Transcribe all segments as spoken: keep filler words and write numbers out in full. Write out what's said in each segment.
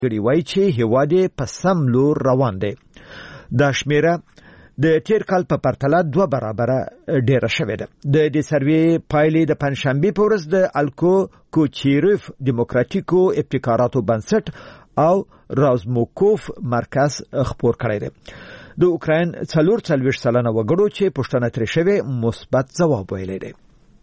کړي وایي چې هیواد په سم لور روان دی. دا شمیره د تیر کال په پرتله دوه برابره ډیره شوې ده. د دې سروې پایلې د پنځشنبه په ورځ د الکو کوچیروف دیموکراتیکو ابتکاراتو بنسټ او رازموکوف مرکز خبر کړی دی. د اوکراین څلور څلوېښت سلنه وګړو چې پوښتنه ترې شوې مثبت ځواب ویلی دی.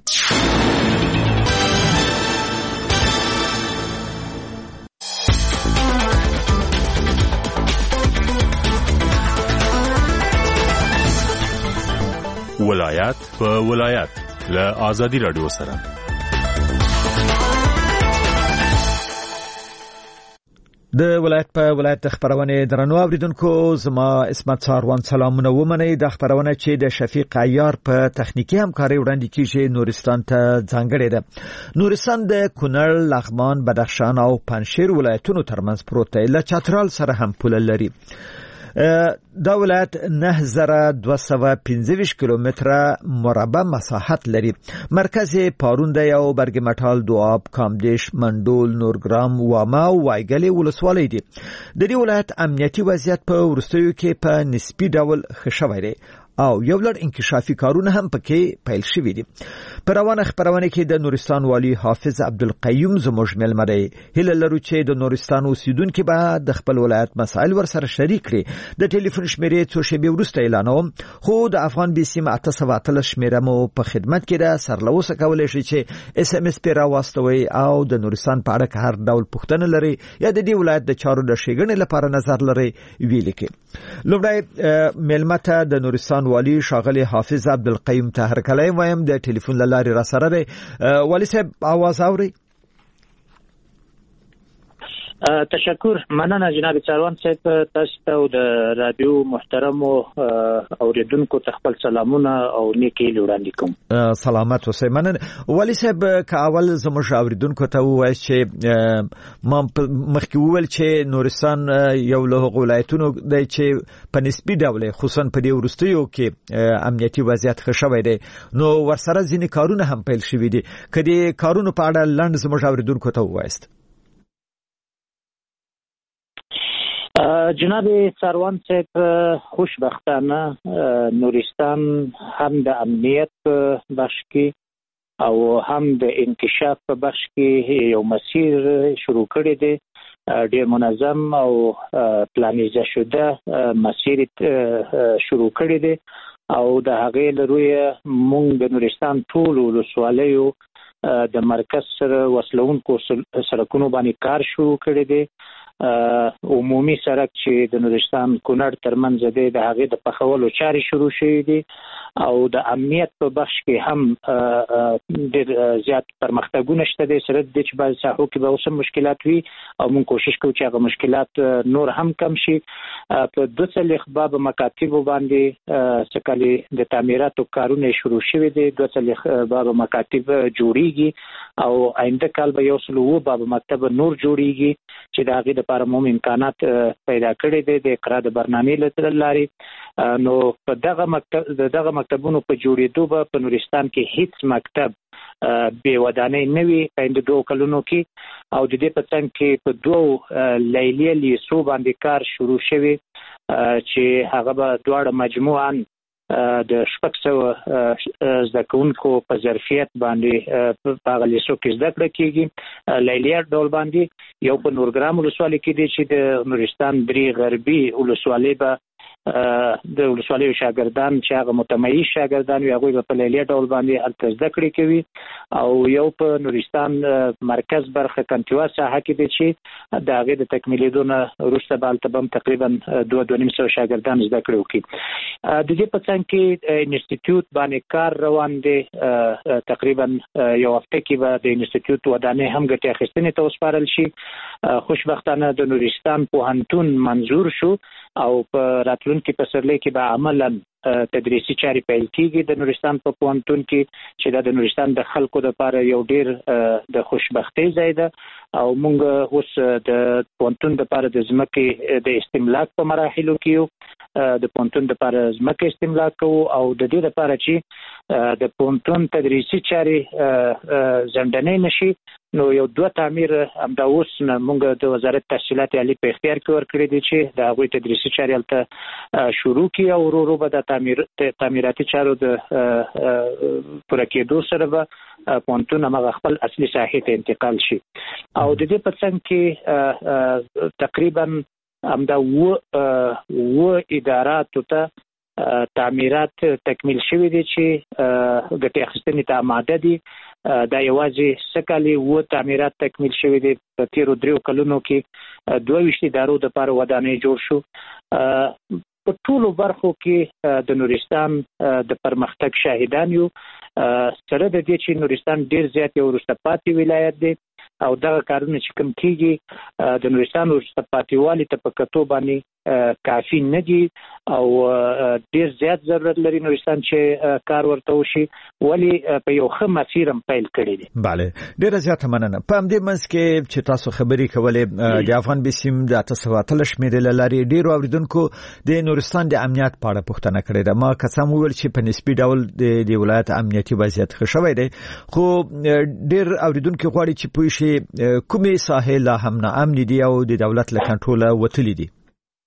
ولایت په ولایت له آزادی رادیو سره د ولایت په ولایت خبرونه درنو اوریدونکو، زما اسمت ساروان سلامونه ومنئ. د خبرونه چې د شفیق عیار په تخنیکی همکاري وړاندې کیږي نورستان ته ځانګړې ده. نورستان د کونړ، لغمان، بدخشان او پنجشیر ولایتونو ترمنځ پروت دی. له چترال سره هم پوله لري. دا ولایت نه زره دوه سوه پنځه ویشت کیلومتره مربع مساحت لري. مرکز پارون دی او برګ مټال، دواب، کامدیش، منډول، نورګرام، واما او وایګلې ولسوالۍ دي. د دې ولایت امنیتي وضعیت په ورستیو کې په نسبی ډول ښه شوی دی او یو لړ انکشافي کارونه هم پکې پیل شوي دي. په روانه خبرونه کې د نورستان والی حافظ عبدالقیوم زموږ مېلمه دی. هیله لرو چې د نورستان اوسیدونکو به د خپل ولایت مسایل ورسره شریک کړي. د ټلیفون شمیرې څو شېبې وروسته اعلانوم، خو د افغان بي سیم اته سوه اتلس شمیره مو په خدمت کې ده. سرلوسه کولی شئ چې اس ام اس پې راواستوئ او د نورستان په اړه که هر ډول پوښتنه لرئ یا د دې ولایت د چارو د ښېګڼې لپاره نظر لرئ ویې لیکئ. لومړی مېلمه ته د نورستان والی شاغلی حافظ عبدالقیوم ته هرکلی وایم. د ټلیفون له لارې را سره دی. والی صاحب आवाज اورئ؟ تشکر، مننه جناب ساروان صاحب. تاسو ته د رادیو محترمو اوریدونکو ته خپل سلامونه او نیکی وړاندې کوم. سلامت اوسئ. مننه والی صاحب. که اول زموږ اوریدونکو ته ووایي چې ما مخکې وویل چې نورستان یو له هغو ولایتونو دی چې په نسبي ډول خصوصا په دې وروستیو کې امنیتي وضعیت ښه شوی دی، نو ورسره ځینې کارونه هم پیل شوي دي. که دې کارونو په اړه لنډ زموږ اوریدونکو ته ووایاست. جناب ساروان صاحب، خوشبختانه نورستان هم د امنیت بخش کې او هم د انکشاف په بخش کې یو مسیر شروع کړی دی. ډېر منظم او پلانیزه شده مسیر شروع کړی دی او د هغې له رویه موږ د نورستان ټول ولسوالیو د مرکز سره وصلونکو سړکونو باندې کار شروع کړی دی. عمومي سړک چې د نورستان کونړ ترمنځ دی، د هغې د پخولو چارې شروع شوي دي او د امنیت په بخش کې هم ډېر زیات پرمختګونه شته دي. سره د دې چې بعضې ساحو کې به اوس هم مشکلات وي او موږ کوشش کوو چې هغه مشکلات نور هم کم شي. په دوه څلوېښت بابه مکاتبو باندې څه کالې د تعمیراتو کارونه شروع شوي دي. دوه څلوېښت بابه مکاتب جوړیږي او آینده کال به یو سل اووه بابه مکتب نور جوړیږي چې د هغې لپاره مو امکانات پیدا کړي دي د اقرا د برنامې له لارې. نو په دغه مکتب د دغه مکتبونو په جوړېدو به په نورستان کې هیڅ مکتب بې ودانۍ نه وي په آینده دوو کلونو کې. او د دې په څنګ کې په دوو لیلیه لیسو باندې کار شروع شوی چې هغه به دواړه مجموعاً د شپږ سوه زده کوونکو په ظرفیت باندې په هغه لیسو کې زده کړه کېږي. لیلیه ډول باندې یو په نورګرام ولسوالۍ کې دی چې د نورستان درې غربي ولسوالۍ به د ولسوالیو شاګردان چې هغه متميز شاګردان وي هغوی به په لیلیه ډول باندې هلته زده کړې کوي او یو په نورستان مرکز برخه کنټیوا ساحه کې دی چې د هغې د تکمیلېدو نه وروسته به هلته به هم تقریبا دوه دوه نیم سوه شاګردان زده کړې وکړي. د دې په څنګ کې انسټیټیوټ باندې کار روان دی. تقریبا یو هفته کې به د انسټیټیوټ ودانۍ هم ګټې اخیستنې ته وسپارل شي. خوشبختانه د نورستان پوهنتون منظور شو او په راتلونکي پسرلي کې به عملاً تدریسي چارې پیل کېږي د نورستان په پوهنتون کې چې دا د نورستان د خلکو لپاره یو ډېر د خوشبختۍ ځای ده او موږ اوس د پوهنتون لپاره د ځمکې د استملاک په مراحلو کې یو. د پونتون د لپاره ځمکه استملاک کوو او د دې لپاره چې د پونتون تدریسي چارې ځنډنې نشي نو یو دوه تعمیر همدا اوس موږ د وزارت تحصیلات عالی په اختیار کې ورکړي دي چې د هغوی تدریسي چارې هلته شروع کړي او ورو ورو به د تعمیر تعمیراتي چارو د پوره کېدو سره به پونتون همغه خپل اصلي ساحې ته انتقال شي او د دې په څنګ کې تقریبا همدا و و اداراتو ته تعمیرات تکمیل شوي دي چې ګټې اخیستنې ته آماده دي دا یوازې سکالي و تعمیرات تکمیل شوي دي په تیرو دریو کلونو کې دوه ویشت ادارو د لپاره ودانۍ جوړ شو په ټولو برخو کې د نورستان د پرمختګ شاهدان یو سره د دې چې نورستان ډیر زیات یو وروسته پاتې ولایت دی او دغه کارونه چې کوم کیږي د نورستان وروسته پاتې والي ته په کتو باندې کافي نه دي او ډیر زیات ضرورت لري نورستان چې کار ورته وشي ولی په یو ښه مسیر هم پیل کړی دی. بله ډیره زیاته مننه. په همدې منځ کې چې تاسو خبرې کولې د افغان بسیم د اته سوه اتلس شمېرې له لارې ډیرو اوریدونکو د نورستان د امنیت په اړه پوښتنه کړې ده. ما قسم وویل چې په نسبي ډول د ولایت امنیتي وضعیت ښه شوی دی خو ډیر اوریدونکو غواړي چې پوه شي کومې ساحې لا هم ناامن دي او د دولت له کنټروله وتلي دي.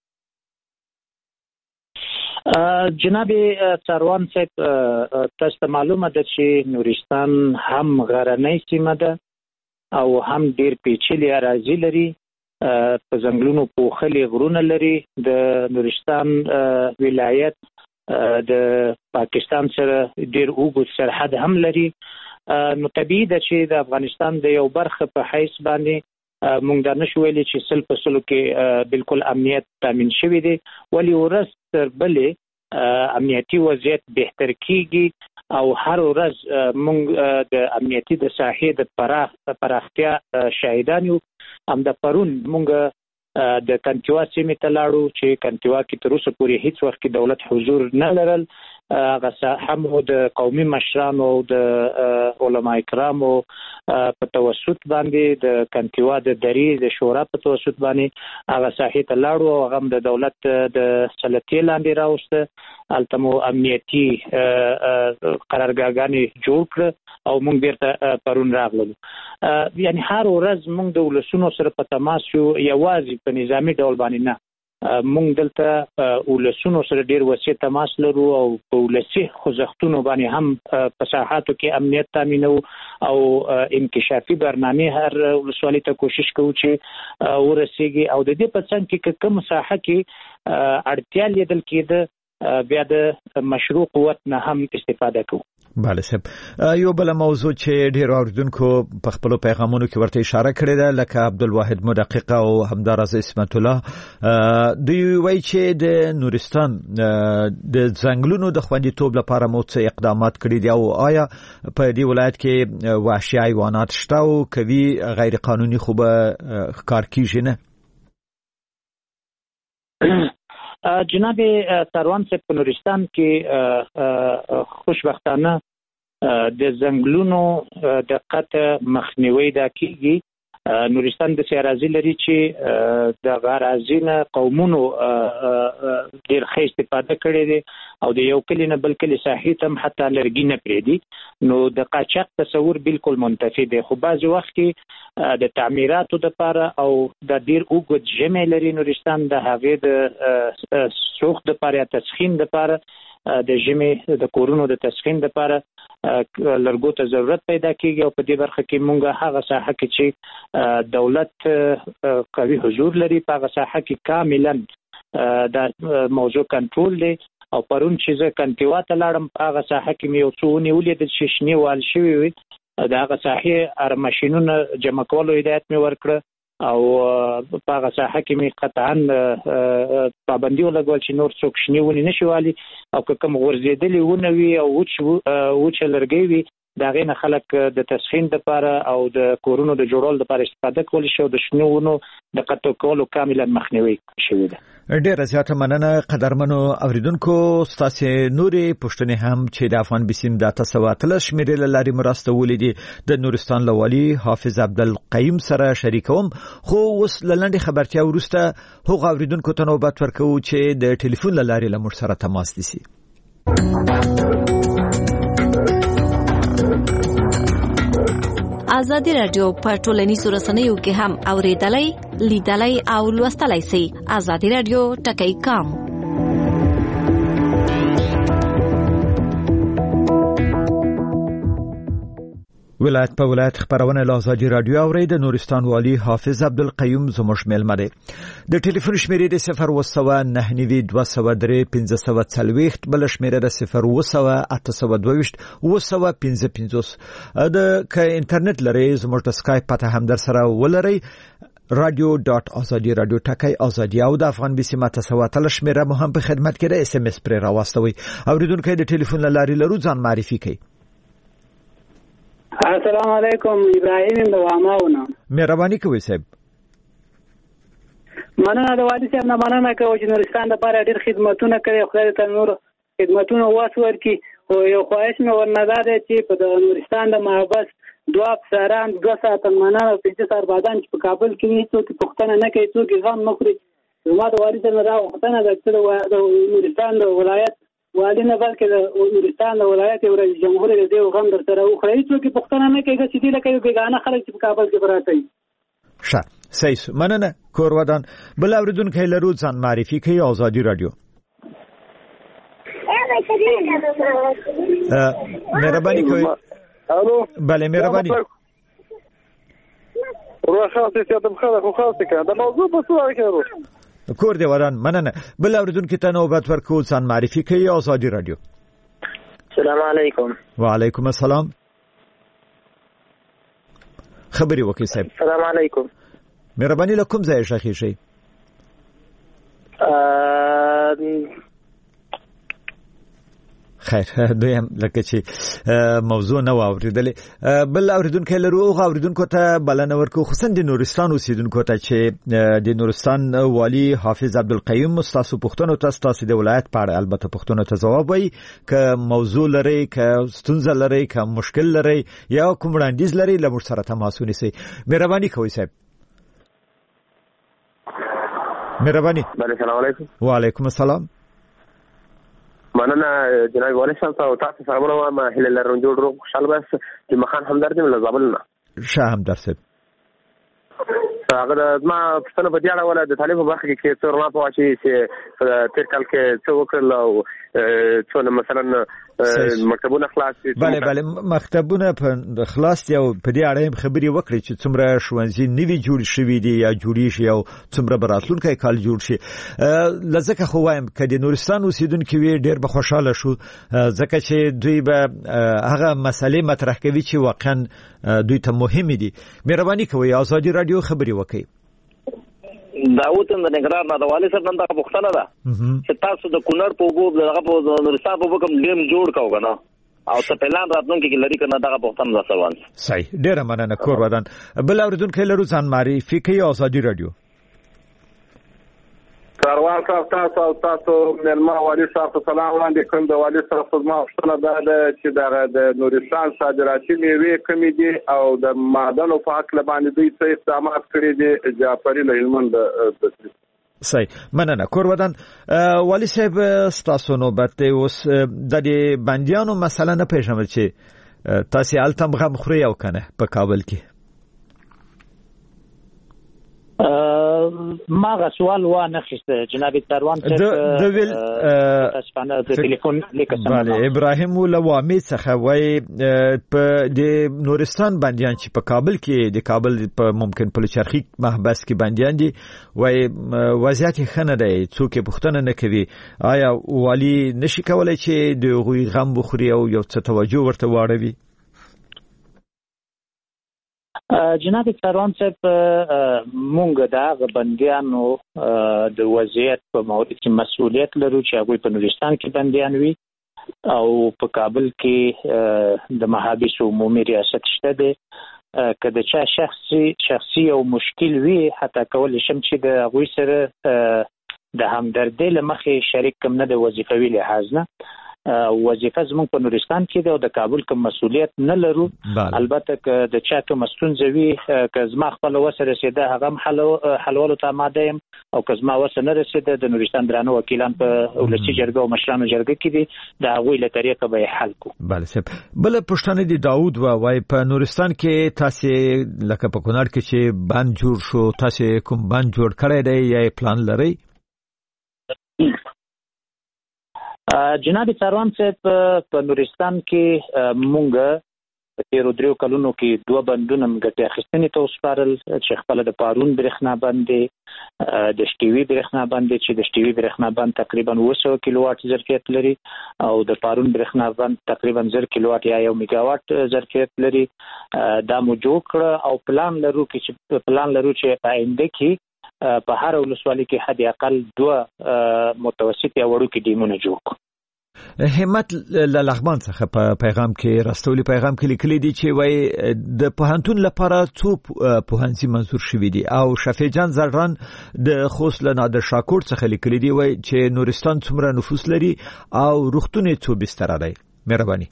جناب څاروان صاحب تاسو ته معلومه ده چې نورستان هم غرنۍ سیمه ده او هم ډیر پیچلي اراضي لري په ځنګلونو پوښلي غرونه لري. د نورستان ولایت د پاکستان سره ډیر اوږد سرحد هم لري نو طبیعي ده چې د افغانستان د یو برخه په حیث باندې مونږ دا نشو ویلی چې سل په سلو کې بالکل امنیت تامین شوی دی ولی ورځ تر بلې امنیتي وضعیت بهتر کیږي او هر ورځ مونږ د امنیتي د ساحې د پراخ پراختیا شاهدان یو. هم د پرون مونږ د کنتیوا سیمې ته لاړو چې کنتیوا کې تر اوسه پورې هیڅ وخت کې دولت حضور نه لرل هغه هم د قومي مشرانو او د علما کرامو په توسط باندې د کنتیوا د درې د شورا په توسط باندې هغه ساحې ته لاړو او هغه د دولت د سلطې لاندې راوسته هلته مو امنیتي قرارګاهګانې جوړ کړه او موږ بیرته پرون راغلو. یعنی هر ورځ موږ د ولسونو سره په تماس یو یوازې په نظامي ډول باندې نه مونږ دلته ولسونو سره ډیر وسیع تماس لرو او په ولسي خوځښتونو باندې هم په ساحاتو کې امنیت تامینو او انکشافي برنامه هر ولسوالۍ ته کوشش کوو چې ورسیږي او د دې په څنګ کې کوم ساحه کې اړتیا لیدل کېده بیا د مشروع قوت نه هم استفاده کوو. بله صاحب یو بل موضوع چې ډیر اوریدونکو په خپل پیغامونو کې ورته اشاره کړې ده لکه عبدالواحد مدقق او همدارز اسمت الله دوی وایي چې د نورستان د ځنګلونو د خوندیتوب لپاره مو څه اقدامات کړي دي او آیا په دې ولایت کې وحشي حیوانات شته او کوي غیر قانوني خو به ښکار کیږي نه؟ جناب څاروان صاحب په نورستان کې خوشبختانه د ځنګلونو د قطع مخنیوي دا کیږي. نورستان د سیارازي لري چې د غاراضي نه قومونو ډیر ښه استفاده کړې دي او د یو کلی نه بل کلی ساحې ته هم حتی لرګي نه پرېږدي نو د قاچاق تصور بالکل منتفي دی. خو بعضې وخت کې د تعمیراتو دپاره او د ډیر اوږد ژمی لري نورستان د هغې د سوخت دپاره یا تسخین دپاره د ژمي د کورونو د تسخین دپاره لرګو ته ضرورت پیدا کیږي او په دې برخه کې مونږ هغه ساحه کې چې دولت قوي حضور لري په هغه ساحه کې کاملا د موضوع کنټرول دی او پرون چې زه کنتیوا ته لاړم په هغه ساحه کې مې یو څه ونې ولیدل چې شنې وال شوي وي د هغه ساحې ار ماشینونه جمع کولو هدایت مې ورکړه او په هغه ساحه کې مې قطعا پابندي ولګول چې نور څوک شنې ونې نشي والي او که کوم غورځېدلې ونه وي او وچه لرګی وي د هغې نه خلک د تسخین دپاره او د کورونو د جوړولو دپاره استفاده کولی شي او د شنو ونو د قطع کولو کاملا مخنیوی شوی ده. ډیره زیاته مننه قدرمنو اوریدونکو ستاسو نوري پښتنې هم چې د افغان بسیم د تاسو اتلس شمیرې لاري مرسته ولیدي د نورستان لوالي حافظ عبدالقیوم سره شریکوم خو اوس لنډه خبرتیا ورسته هغه اوریدونکو ته نوبت ورکو چې د ټلیفون لاري لمر سره تماس دي. آزادی رادیو په ټولنیزو رسنیو کې هم اوریدلای، لیدلای او لوستلای شئ. آزادی رادیو ټکی کام ولایت په ولایت خبرونه لازادي رادیو اوري د نورستان والی حافظ عبدالقیوم زموږ ملمه دی. د ټلیفون شمیرې د صفر وسوه نه نوي دوه سوه درې پنځه سوه څلوېښت بل شمیرې د صفر وسوه اته سوه دوهویشت وسوه پنځه پنځوس د ک انټرنیټ لري زموږ د سکایپ پته هم در سره ولري radio dot azadi radio ټکی ازادي او د افغان بسیم تاسو ته شمیره مو هم په خدمت کې د اس ام اس پر راوستوي. اوریدونکو د ټلیفون لاري لرو ځان معرفي کړئ. السلام علیکم ابراهیم د واماونه. مهرباني کوئ صاحب. مننه د والي صاحب نه مننه کوم چې نورستان د لپاره ډېر خدمتونه کوي. خدای ته نور خدمتونه واسور کی او یو خواهش مې ورنه ده چې په نورستان د محبس دوه افسران دوه ساعت مننه او پنځه سربازان چې په کابل کې وي څوک پښتنه نه کوي څوک غم نه خوري. زما د والي صاحب نه راوختنه ده چې د نورستان د ولایت والی نه بلکې د نورستان د ولایت یو رئیس جمهور دی او غم در سره وخړی څوک پښتنه نه کوي چې دې لکه یو بیگانه خلک چې په کابل کې پراته وي. ښه صحیح مننه کور ودان. بل اوریدونکو لرو ځان معرفي کوي. آزادي رادیو مهرباني کوي. الو بله مهرباني روښه ستاسو ته بخښنه خو خاصه کړه د موضوع په څیر کې کور دی ودان. مننه بل اوریدونکو ته نوبت ورکو ځان معرفي کوي. آزادي رادیو. السلام علیکم. وعلیکم السلام. خبري وکي صاحب. السلام علیکم. مهرباني لکم ځای شخی شي. خیر دویم لکه چې موضوع نه واوریدلې. بل اوریدونکو لرو او اوریدونکو ته بلنه ورکو خصوصا د نورستان اوسیدونکو ته چې د نورستان والی حافظ عبدالقیوم تاسو پښتنو ته تاسو د ولایت په اړه البته پښتنو ته جواب وایي ک موضوع لري ک ستونزه لري ک مشکل لري یا کوم وړاندیز لري لمر سره تماس ونیسئ. مهرباني کوئ صاحب. مهرباني. السلام علیکم. وعلیکم السلام. مننه جناب والی صاحب تاسو سره مو ما هله لرم جوړ روغ خوشاله بس چې مخان همدرد مې لزابلنا شه همدرد صاحب. هغه ما پښتنه په دې اړه ولا د طالب برخه کې څه ورما په واچي چې تیر کال کې څه وکړل او څه مثلا مکتبونه خلاص دي. بله بله مکتبونه په خلاص دي او په دې اړه خبري وکړي چې څومره ښوونځي نوي جوړ شوي دي یا جوړی شي او څومره براتلونکي کال جوړ شي. لزکه خو وایم چې د نورستان اوسیدونکو وی ډېر به خوشاله شو ځکه چې دوی به هغه مسلې مطرح کوي چې واقعا دوی ته مهمه دي. مهرباني کوئ. آزادي رادیو خبري وکړي. داوود د نګران د والي صاحب نن دا پښتنه ده چې تاسو د کونړ په وګو دغه په نورستان په وګم ډیم جوړ کاو کنه او ته پلان راتلونکي کې لري کنه دغه پښتنه ده سوال. صحیح ډیره مننه کور ودان. بل اوریدونکو لرو ځان معرفي کوي. آزادي رادیو. کاروان صاحب تاسو او تاسو ملما والي صاحب سلام وړاندې کوم. د والي صاحب خدمت پښتنه ده چې د نورستان صادراتي میوې کمی دي او د معدنو په حق باندې دوی څه اقدامات کړی دي. جعفري له هلمند تصریح. صحیح مننه کور ودان. والي صاحب تاسو نو بته اوس د بنديانو مسله نه پېژنم چې تاسو التم غم خوري او کنه په کابل کې. ما غسوال و نخشته جناب تروان د د ویل اسپانه د ټلیفون لیک سم. بله ابراهیم ولوامي څخه وای په د نورستان بنديان چې په کابل کې د کابل په ممکن په چرخي محبس کې بنديان دي وای وضعیت خنه دی څوک پښتنه نه کوي. آیا والی نشي کولای چې د غوي غم بخوري او یو څه توجه ورته واړوي؟ جناب تروان صاحب مونږ د بنديانو د وضعیت په مورد کې مسؤلیت لرو چې هغه په نورستان کې بنديان وي او په کابل کې د محابس عمومي ریاست شته دي. کله چې شخصي شخصي او مشکل وي حتی کول شم چې د هغه سره د همدردۍ له مخې شریک کوم نه د وظیفوي لحاظ نه وظیفه زموږ په نورستان کې ده او د کابل کوم مسؤلیت نه لرو. البته که د چا کوم ستونزه وي که زما خپل وسه رسیده هغه هم حلولو ته آماده یم او که زما وسه نه رسیده د نورستان درانه وکیلان په ولسي جرګه او مشرانو جرګه کې دي د هغوی له طریقه به یې حل کو. بله صاحب بله پوښتنه دي داود وایي په نورستان کې تاسې لکه په کونړ کې چې بند جوړ شو تاسې کوم بند جوړ کړی دی یا پلان لرئ؟ جناب څاروان صاحب په نورستان کې مونږ په تیرو دریو کلونو کې دوه بندونه ګټې اخیستنې ته وسپارل چې خپله د پارون برېښنا بند دی د شټیوي برېښنا بند دی چې د شټیوي برېښنا بند تقریبا اوه سوه کیلو واټ ظرفیت لري او د پارون برېښنا بند تقریبا زر کیلو واټ یا یو میگا واټ ظرفیت لري. دا مو جوړ کړه او پلان لرو چې پلان لرو چې په آینده کې په هر ولسوالۍ کې حد اقل دوه متوسط یا وړوکي ډیمونه جوړ کړو. همت له لغمان څخه په پیغام کې راستولي پیغام کې لیکلي دي چې وایي د پوهنتون لپاره څو پوهنځي منظور شوي دي او شفیع جان زران د خوست له نادر شاکور څخه لیکلي دي وایي چې نورستان څومره نفوس لري او روغتون یې څو بستره دی. مهرباني.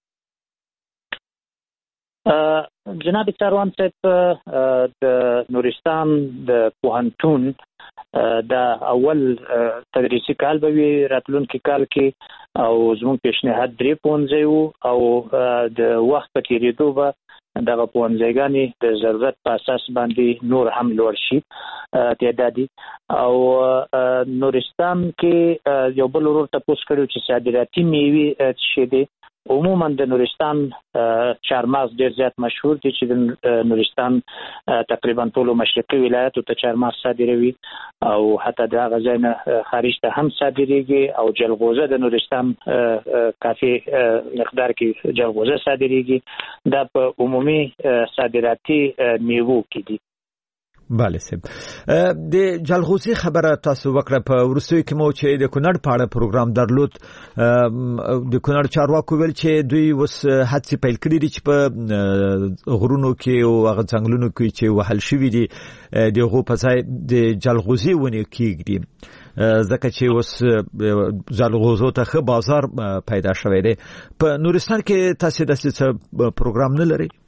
جناب څاروان صاحب د نورستان د پوهنتون دا اول تدریسي کال به وي راتلونکي کال کې او زموږ پیشنهاد درې پوهنځي وو او د وخت په تېرېدو به دغه پوهنځیګانې د ضرورت په اساس باندې نور هم لوړ شي تعدادي. او نورستان کې یو بل ورور تپوس کړی چې صادراتي میوې څه دي. عموما د نورستان چهارمغز ډیر زیات مشهور دي چې د نورستان تقریبا ټولو مشرقي ولایاتو ته چهارمغز صادروي او حتی د هغه ځای نه خارج ته هم صادریږي او جلغوزه د نورستان کافي مقدار کې جلغوزه صادریږي. دا په عمومي صادراتي میوو کې دي. بله صاحب د جلغوزي خبره تاسو وکړه په وروستیو کې مو چې د کونړ په اړه پروګرام درلود د کونړ چارواکو ویل چې دوی اوس هڅې پیل کړي دي چې په غرونو کې او هغه ځنګلونو کې چې وهل شوي دي د هغو په ځای د جلغوزي ونې کېږدي ځکه چې اوس جلغوزو ته ښه بازار پیدا شوی دی. په نورستان کې تاسو داسې څه پروګرام نه لرئ؟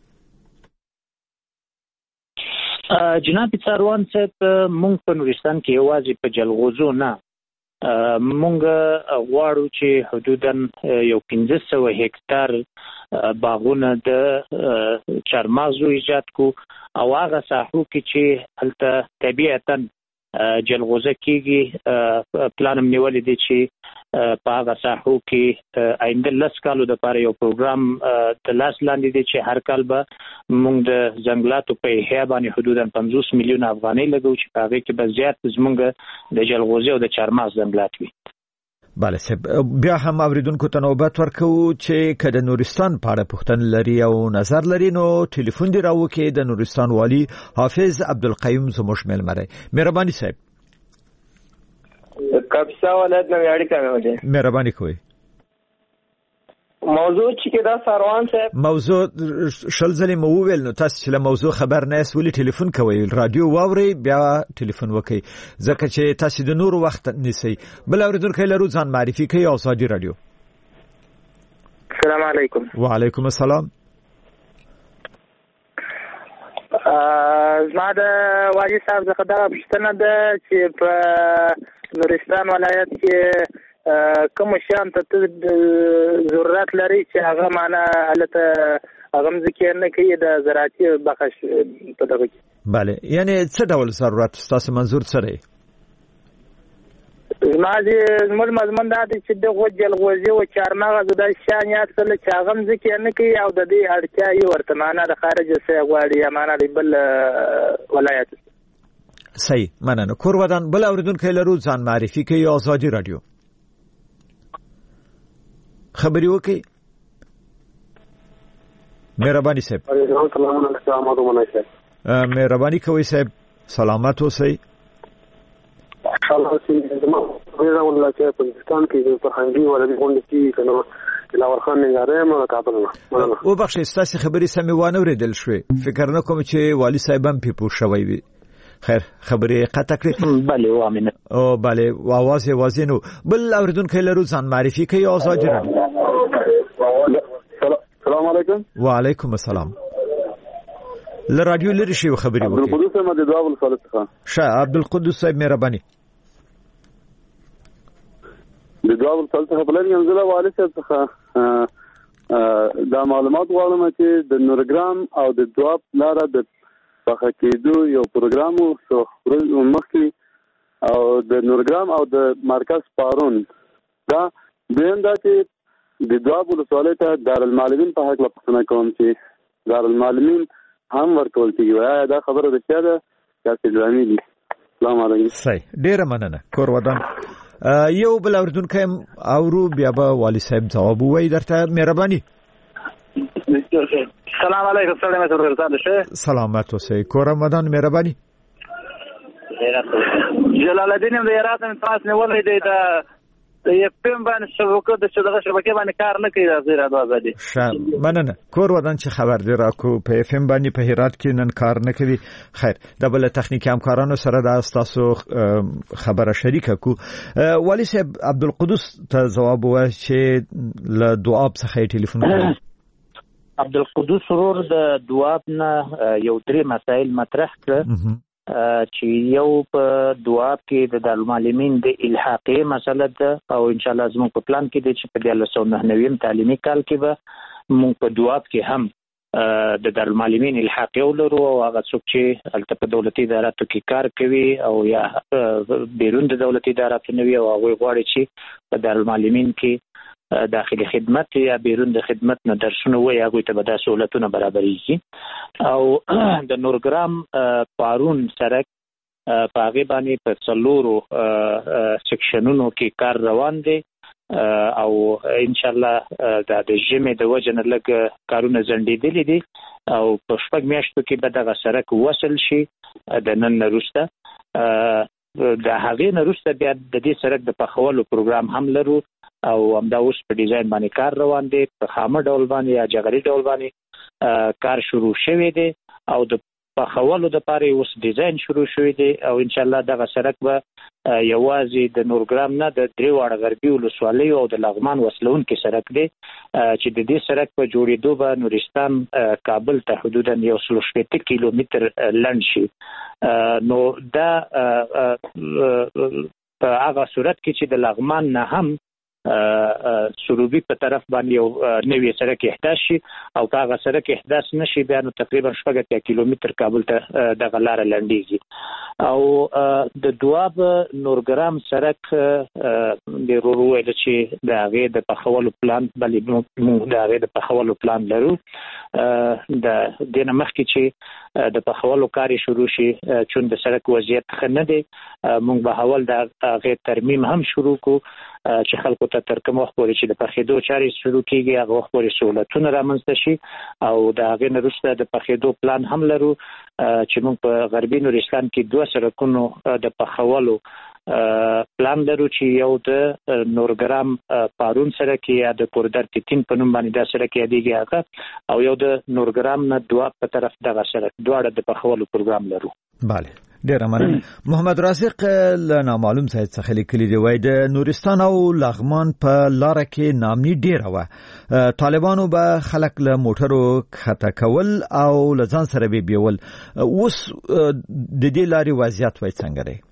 جناب څاروان صاحب مونږ په نورستان کې یوازې په جلغوزو نه مونږ غواړو چې حدودا یو پنځه سوه هکتار باغونه د چهارمغزو ایجاد کو او هغه ساحو کې چې هلته طبیعتا جلغوزه کېږي پلان هم نیولی دی چې په هغه ساحو کې آینده لس کالو دپاره یو پروګرام د لاس لاندې دی چې هر کال به موږ د ځنګلاتو په احیا باندې حدودا پنځوس میلیونه افغانۍ لګو چې په هغې کې به زیات زموږ د جلغوزي او د چهارمغز ځنګلات وي. بله صاحب بیا هم اوریدونکو ته نوبت ورکوو چې که د نورستان په اړه پوښتنه لري او نظر لري نو ټلیفون دې راوکړي. د نورستان والي حافظ عبدالقیوم زموږ میلمه دی. مهرباني صاحب. کاپیسا ولایت نوې اړیکه مې وکړه. مهرباني کوئ. موضوع چې دا سروان صاحب موضوع شل ځلې مو وویل نو تاسو چې له موضوع خبر نه یاست ولې ټلیفون کوئ؟ رادیو واورئ بیا ټلیفون وکئ ځکه چې تاسو د نور وخت نیسئ. بل اوریدونکی لرو ځان معرفي کوي. ازادي رادیو. السلام علیکم. وعلیکم السلام. زما د والي صاحب څخه دا پوښتنه ده چې په نورستان ولایت کې کوم شیان ته ضرورت لري چې هغه معنا هلته هغه ذکر نه کوي د زراعتي بخش په دغه کې. بله یعنی څه ډول ضرورت ستاسو منظور څه دی؟ زما زموږ مضمون دا دی چې دغه جلغوزي او چهارمغز دا شیان یاد کړل چې هغه ذکر نه کوي او د دې اړتیا یې ورته معنا د خارج څخه غواړي یا معنا د بل ولایت. صحیح مننه. کور ودان بل اوریدونکی لرو ځان معرفي کوي. ازادي رادیو. خبري وکي. مهرباني صاحب. مهرباني کوي صاحب. سلامت اوسئ. الله سي زما په ولا چې په پاکستان کې په فرهنګي ولادي غونډه کې کنه لاور خان نګاره ما کابل نه او بخښه ستاسو خبري سمې وانه ورېدل شوې. فکر نه کوم چې والي صاحب هم پیپو شوی وي. خیر خبرې قطع کړې. بله وامنه او بله واواز وازینو بل اوریدونکو لرو ځان معرفي کوي آزاد رادیو. السلام علیکم. وعلیکم السلام. ل رادیو لري شی خبرې وکړي. عبدالقدوس صاحب د دواب الصالح څخه. شه عبدالقدوس صاحب مهرباني. د دواب الصالح څخه بلل منځله والي صاحب څخه دا معلومات غواړم چې د نورګرام او د دواب لاره د پخه کېدو یو پروګرام وو مخکې او د نورګرام او د مرکز پارون دا دویم دا چې د دواب ولسوالۍ ته دارالمعلمین په هکله پوښتنه کوم چې دارالمعلمین هم ورکول کېږي. وایا دا خبره رښتیا ده یا ډرامې دي؟ السلام علیکم. صحیح ډیره مننه. کور ودان یو بل اوریدونکو اورو بیا به والي صاحب جواب وایي درته. مهرباني. سلام علیکم. سلام علیکم. شه سلامت اوسئ. کور رمضان مهرباني. جلال الدین هم د هرات نه تاسو نه ولې دی دا د یپم باندې شبکه د شدغه شبکه باندې کار نه کوي. د زیرا دوازدي شه مننه. کور ودان چې خبر دی راکو په اف ام باندې په هرات کې نن کار نه کوي. خیر د بل تخنیکی همکارانو سره د تاسو خبره شریکه کو. والي صاحب عبدالقدوس ته جواب وایي چې له دواب څخه ټلیفون کوي. عبدالقدوس ورور د دواب نه یو درې مسائل مطرح کړ چې یو په دواب کې د دارالمعلمین د الحاقي مسله ده او ان شاء الله زموږ په پلان کې دی چې په دیارلس سوه نهه نوي تعلیمي کال کې به موږ په دواب کې هم د دارالمعلمین الحاقي ولرو او هغه څوک چې هلته په دولتي اداراتو کې کار کوي او یا بیرون د دولتي اداراتو نه وي او هغوی غواړي چې په دارالمعلمین کې داخلي خدمت یا بیرون د خدمت نه درسونه وایي هغوی ته به دا سهولتونه برابرېږي. او د نورګرام پارون سړک په هغې باندې په څلورو سیکشنونو کې کار روان دی او انشاءالله دا د ژمي د وجې نه لږ کارونه ځنډېدلي دي او په شپږ میاشتو کې به دغه سړک وصل شي د نن نه وروسته. د هغې نه وروسته بیا د دې سړک د پخولو پروګرام هم لرو او همدا اوس په ډیزاین باندې کار روان دی. په خامه ډول باندې یا جغري ډول باندې کار شروع شوی دی او د پخولو دپاره اوس ډیزاین شروع شوی دی او انشاءالله دغه سړک به یوازې د نورګرام نه د درې واړه غربي ولسوالیو او د لغمان وصلونکي سړک دی چې د دې سړک په جوړېدو به نورستان کابل ته حدودا یو سل شپېته کیلومتر لنډ شي. نو دا په هغه صورت کې چې د لغمان نه هم سروبي په طرف باندې یو نوې سړک احداث شي او که هغه سړک احداث نشي بیا نو تقریبا شپږ اتیا کیلومتر کابل ته دغه لاره لنډیږي. او د دواب نورګرام سړک د ورور ویل چې د هغې د پخولو پلان بلې موږ د هغې د پخولو پلان لرو. د دې نه مخکې چې د پخولو کار شروع شي چون د سړک وضعیت ښه نه دی موږ به اول د هغې ترمیم هم شروع کړو چې خلکو ته تر کوم وخت پورې چې د پخېدو چارې شروع کېږي هغه وخت پورې سهولتونه رامنځته شي او د هغې نه وروسته د پخېدو پلان هم لرو چې موږ په غربي نورستان کې دوه سړکونو د پخولو پلان لرو چې یو د نورګرام پارون سړک یا د کوردر تیتین په نوم باندې دا سړک یادېږي هغه او یو د نورګرام نه دواب په طرف دغه سړک دواړه د پخولو پروګرام لرو. بله ډیره مننه. محمد رازق له نامعلوم ځای څخه لیکلي دی وایي د نورستان او لغمان په لاره کې نامني ډیره وه. طالبانو به خلک له موټرو ښکته کول او له ځان سره به بیول. اوس د دې لارې وضعیت وایي څنګه دی؟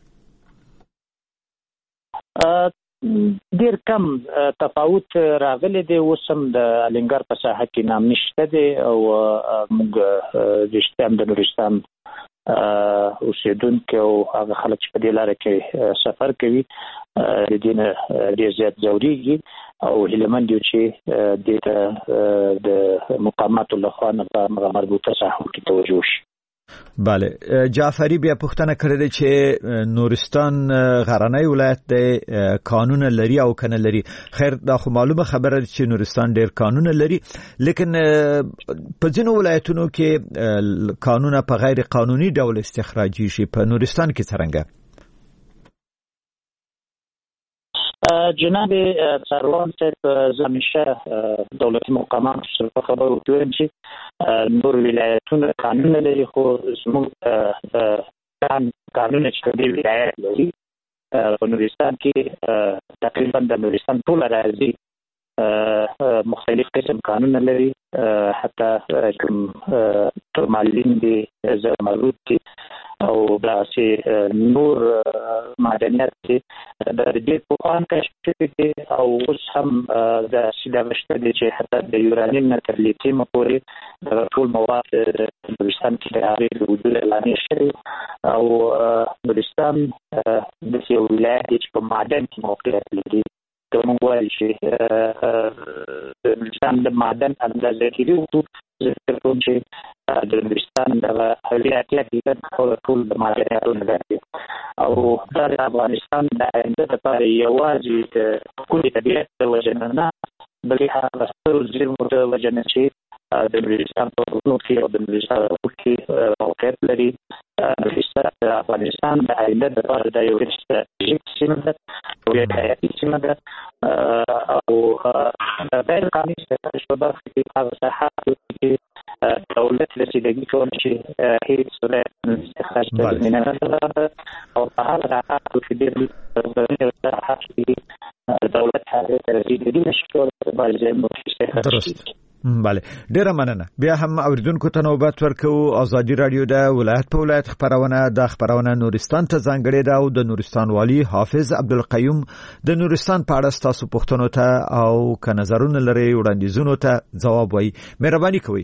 ډیر کم تفاوت راغلی دی. اوس هم د الینګار په ساحه کې نامني شته دی او موږ رښتیا هم د نورستان اوسیدونکي او هغه خلک چې په دې لاره کې سفر کوي د دې نه ډېر زیات ځورېږي او هیلهمند یو چې دې ته د مقاماتو لخوا نه په مربوطه ساحو کې توجه شي. بله جعفری بیا پوښتنه کړې ده چې نورستان غرنی ولایت دی قانون لري او کنه لري. خیر دا خو معلومه خبره ده چې نورستان ډیر قانون لري لیکن په ځینو ولایتونو کې قانون په غیر قانوني ډول استخراجي شي. په نورستان کې څنګه؟ جناب سروان صاحب زمیشه دولتي مقامات سره خبرو کوي چې نور ولایتونه قانون لري خو زموږ نورستان قانون چې د ولایت لري په نورستان کې تقریبا د نورستان ټول راځي مختلف قسم قانون لري حتی کوم تورمالین دي زمرد دي او داسې نور معدنیات دي د دې په اړه کشف دي او اوس هم د سیدامشته دي چې حتی د یورانیم نه تر لیتیم پورې د ټول مواد د نورستان کې د هغې د وجود اعلان شوی او نورستان د یو ولایت چې په معدن کې موقعیت لري کوم وایي چې د نورستان د معدن اندازه کېدو زه کوم چې د نورستان د هویت لپاره ټول د معدنیاتو نه دی او د افغانستان د آینده لپاره یوازې د ښکلي طبیعت د وجې نه بلکې هغه سترو زیرمو د وجې نه چې د نورستان په غرونو کې او د نورستان په کې موقعیت لري. نورستان د افغانستان د آینده لپاره د یو ستراتیژیک سیمه ده او یو حیاتي سیمه ده او د غیر قانوني استفادې په برخه کې هغه ساحات چې دولت رسیدګي کوي چې هیڅ صورت استخراج ته زمینه نه ده او په هغه ساحاتو کې ډېر ساحات کې دولت هغه ته رسیدګي نشي کولی باید زموږ درست. بله ډیره مننه. بیا هم اوریدونکو ته نوبت ورکو. ازادي رادیو د ولایت په ولایت خبرونه د خبرونه نورستان ته ځانګړې ده او د نورستان والی حافظ عبدالقیوم د نورستان په اړه تاسو پوښتنو ته او که نظرونه لري وړاندیزونو ته ځواب وایي. مهرباني کوئ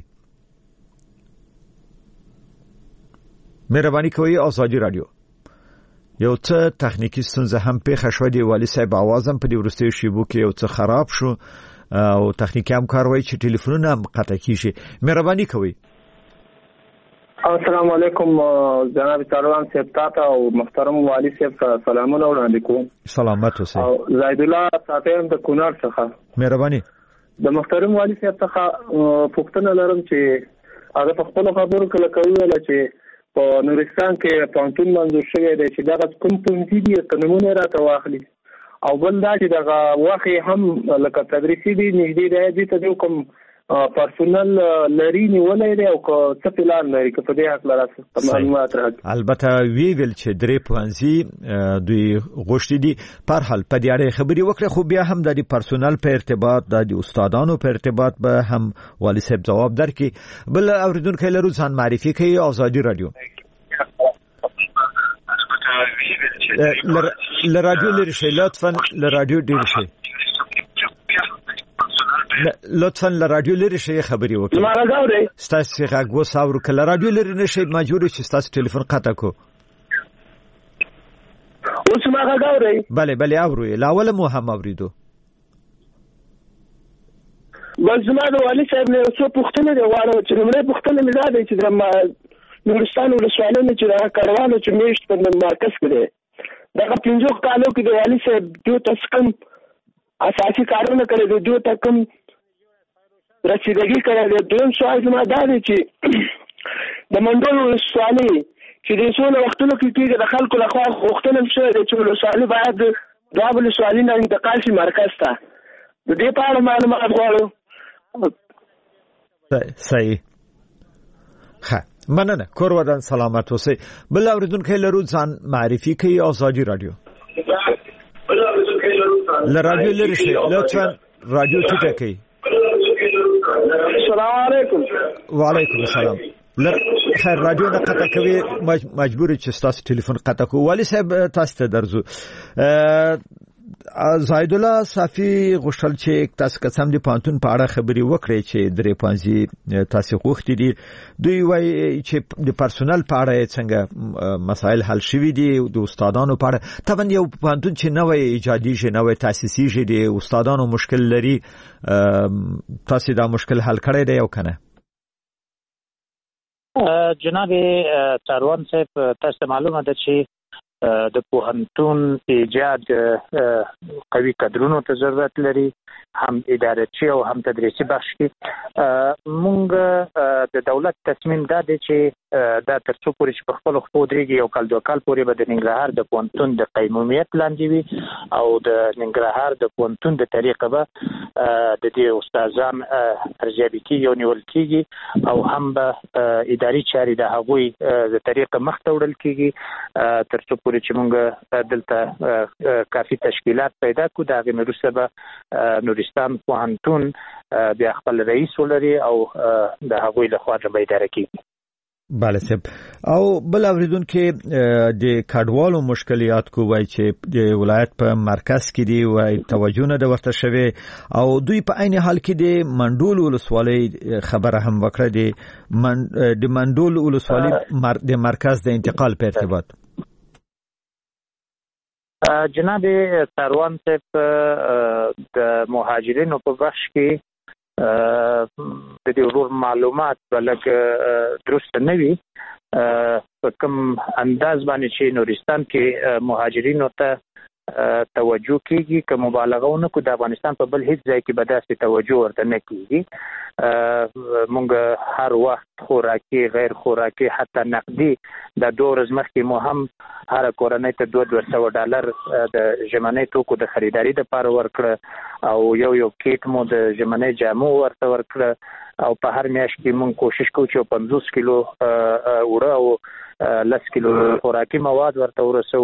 مهرباني کوئ ازادي رادیو. یو څه تخنیکی ستونزه هم پیښه شوه. د والی صاحب आवाज هم په دې وروستیو شیبو کې یو څه خراب شو او تخنیکی همکار وایي چې ټلیفونونه هم قطع کیږي. مهرباني کوئ. السلام علیکم جناب طالبان صاحب تاسو او محترم والی صاحب سلامونه وړاندې کوم. سلامت اوسئ. او زید الله ساتم د کونړ څخه. مهرباني. د محترم والی صاحب څخه پوښتنه لرم چې هغه په خپل خبرو کې لکوي چې په نورستان کې پانتون منځور شوی دی چې دا کوم پونځي دي قانونونه راته واخلي او بل دا چې دغه واخی هم لکه تدریسي دي نږدې دی ته کوم پرسونل لري نیولای دی او څه پلان لري که په دې حق لري معلومات راکړي. البته وی ویل چې درې پوانځي دوی غوښتي دي پر حال په دې اړه خبري وکړي خو بیا هم د پرسونل په ارتباط د استادانو په ارتباط به هم والی صاحب جواب درکړي. بل اوریدونکو لرو ځان معرفي کوي. ازادي رادیو لرادیو لري شي لطفا لرادیو ډیر شي لطفا لرادیو لري شي خبري وکړئ. ما راغوري ستاسو غږ وساورو کله رادیو لري نشي مجبور چې ستاسو ټلیفون قطع کو. اوس ما راغوري. بله بله اورو لا ولا مو هم اوریدو. بس ما د والی صاحب نه څه پوښتنه دی واړو چې موږ پوښتنه مې زده چې د نورستان ولسوالۍ چې دا کاروانو چې میشت په مرکز کې دی دا پنځو کالو کې د والی صاحب دوه تسکم اساسي کارونه کړی دي دوه تکم رسیدګي کړی دی. دویم سوال زما دا دی چې د منډول ولسوالۍ چې د څو وختونو کې کېږي د خلکو لخوا غوښتنه شوې ده چې ولسوالۍ باید دوه ولسوالۍ نه انتقال شي مرکز ته. د دې په اړه معلومات غواړو. صحیح. ښه مننه. کور ودان سلامت اوسئ. بل اوریدونکو لرو ځان معرفي کوي. ازادي رادیو لرادیو لري شي لطفا رادیو ټیټه کوي. السلام علیکم. وعلیکم السلام. خیر رادیو نه قطع کوي مجبور چې تاسو ټلیفون قطع کوو. والی صاحب تاسو ته درځو. زید الله صافي غوښتل چې تاسو قسم دي پانتون په اړه خبري وکړي چې درې پانځي تاسو غوښتي دي. دوی وایي چې د پرسونل په اړه څنګه مسائل حل شوي دي د استادانو په اړه. طبعا یو پانتون چې نوې ایجادي شي نوې تاسیسي شي د استادانو مشکل لري. تاسو دا مشکل حل کړی دی او کنه؟ جناب تاروان صاحب تاسو معلومه ده چې د پوهنتون ایجاد قوي کادرونو ته ضرورت لري هم ادارچي او هم تدریسي بخش کې. مونږ د دولت تصمیم دا دی چې دا تر څو پورې چې په خپل خپل درېږي یو کال دوه کال پورې به د ننګرهار د پوهنتون د قیمومیت لاندې وي او د ننګرهار د پوهنتون د طریقه به د دې استادان ارزیابي کیږي او نیول کیږي او هم به اداري چارې د هغوی د طریقه مخ ته وړل کیږي تر څو پورې چې موږ دلته کافي تشکیلات پیدا کړو. د هغې نه وروسته به نورستان پوهنتون بیا خپل رئیس ولري او د هغوی لخوا به اداره کیږي. بله صاحب. او بل اوریدونکو د کډوالو مشکلات کو وای چې د ولایت په مرکز کې دی وای توجه نه ورته شوی او دوی په عین حال کې د منډول ولسوالۍ خبره هم وکړه د من د منډول ولسوالۍ د مرکز د انتقال په ارتباط. جناب سروان صاحب د مهاجرینو په بخش کې د دې ورور معلومات بلکې درست نه وي په کوم انداز باندې چې نورستان کې مهاجرینو ته توجه کیږي که مبالغه ونه کو د افغانستان په بل هیڅ ځای کې به داسې توجه ورته نه کیږي. مونږ هر وخت خوراکي غیر خوراکي حتی نقدي د دوه ورځې مخکې مو هم هر کورنۍ ته دوه دوه سوه ډالر د ژمنۍ توکو د خریداري لپاره ورکړه او یو یو کیټ مو د ژمنۍ جامو ورته ورکړه او په هر میاشت کې مونږ کوشش کوو چې پنځوس کیلو وړه او لس کیلو خوراکي مواد ورته ورسو.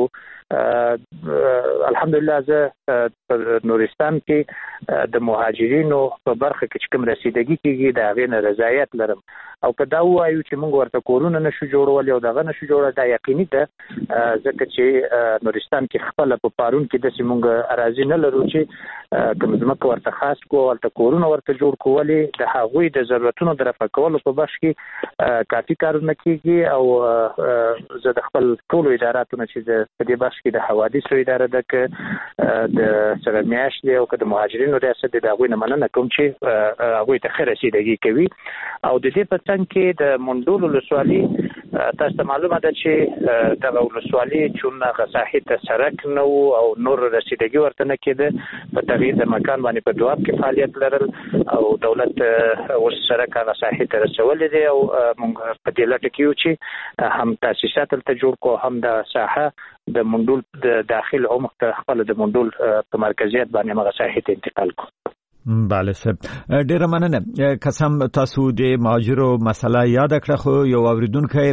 الحمدلله زه په نورستان کې د مهاجرینو په برخه کې چې کوم رسیدګي کیږي د هغې نه رضایت لرم او که دا ووایو چې موږ ورته کورونه نشو جوړولی او دغه نشو جوړولی دا یقیني ده ځکه چې نورستان کې خپله په پارون کې داسې موږ اراضي نه لرو چې کوم ځمکه ورته خاص کړو هلته کورونه ورته جوړ کړو. ولې د هغوی د ضرورتونو د رفع کولو په بخش کې کافي کارونه کیږي او زه د خپل ټولو اداراتو نه چې په دې بخش کې د حوادثو اداره ده که د سره میاشت دی او که د مهاجرینو ریاست دی د هغوی نه مننه کوم چې هغوی ته ښه رسیدګي کوي. او د دې په څنګ کې د منډول ولسوالي تاسو ته معلومه ده چې دغه ولسوالي چون هغه ساحې ته سړک نه و او نور رسیدګي ورته نه کېده په تغییر د مکان باندې په دواب کې فعالیت لرل او دولت اوس سړک هغه ساحې ته رسولی دی او موږ په دې لټه کې یو چې هم تاسیسات هلته جوړ کړو هم د ساحه د منډول د داخل عمق ته خپل د منډول په مرکزیت باندې هغه ساحې ته انتقال کړو. بله صاحب ډیره مننه. قسم تاسو د مهاجرو مسله یاد کړه خو یو اوریدونکی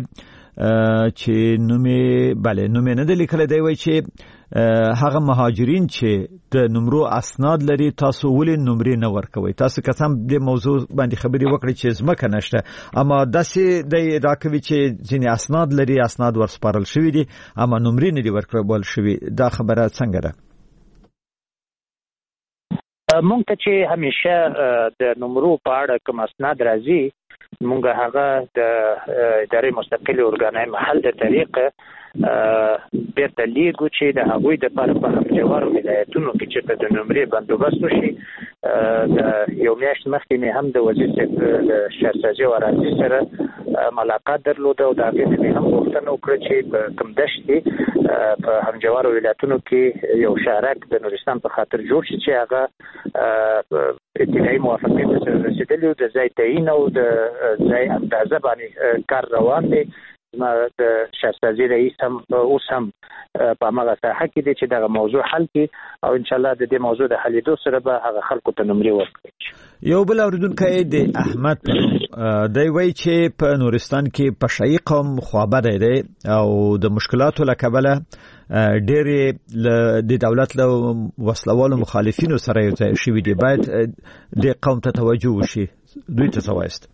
چې نومې بله نومې نه دی لیکلی دی وایي چې هغه مهاجرین چې د نمرو اسناد لري تاسو ولې نمرې نه ورکوئ. تاسو قسم د موضوع باندې خبرې وکړئ چې ځمکه نشته اما داسې دی ادعا کوي چې ځینې اسناد لري اسناد ورسپارل شوي دي اما نمرې نه دي ورکول شوي. دا خبره څنګه ده؟ مونږ ته چې همیشه د نمرو په اړه کوم اسناد راځي مونږ هغه د ادارې مستقلې ارګانهای محل د طریقه بیرته لیږو چې د هغوی دپاره په همجوارو ولایتونو کې چې د نمرې بندوبست وشي. د یو میاشت مخکې مې هم د وزیر صاحب د شهرسازي او اراضي سره ملاقات درلوده او د هغې نه مې هم غوښتنه وکړه چې په کوم دشت کې په همجوارو ولایتونو کې یو شهرک د نورستان په خاطر جوړ شي چې هغه ابتدایي موافقې ته سره رسېدلي د ځای تعیین او د ځای اندازه باندې کار روان دی. زما د شهرسازي رئیس هم اوس هم په همغه ساحه کې دی چې دغه موضوع حل کړي او انشاءالله د دې موضوع د حلېدو سره به هغه خلکو ته نمرې ورکړي. یو بل اوریدونکی د احمد دی وایي چې په نورستان کې پشهیي قوم خوابدی دی او د مشکلاتو له کبله ډېرې د دولت له وسلوالو مخالفینو سره یو ځای شوي دي. باید د قوم ته توجه وشي. دوی ته څه وایست؟